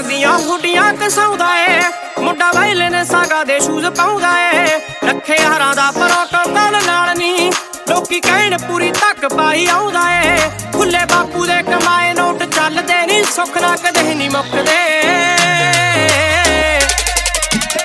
ਦੀਆਂ ਹੁੱਡੀਆਂ ਕਸਾਉਂਦਾ ਏ ਮੁੰਡਾ ਵਾਇਲੇ ਨੇ ਸਾਗਾ ਦੇ ਸ਼ੂਜ਼ ਪਾਉਂਦਾ ਏ ਰੱਖੇ ਹਰਾਂ ਦਾ ਪ੍ਰੋਟੋਕਾਲ ਨਾਲ ਨੀ ਲੋਕੀ ਕਹਿਣ ਪੂਰੀ ਤੱਕ ਪਾਈ ਆਉਂਦਾ ਏ ਖੁੱਲੇ ਬਾਪੂ ਦੇ ਕਮਾਏ ਨੋਟ ਚੱਲਦੇ ਨੀ ਸੁੱਖ ਨਾ ਕਦੇ ਨੀ ਮੁੱਕਦੇ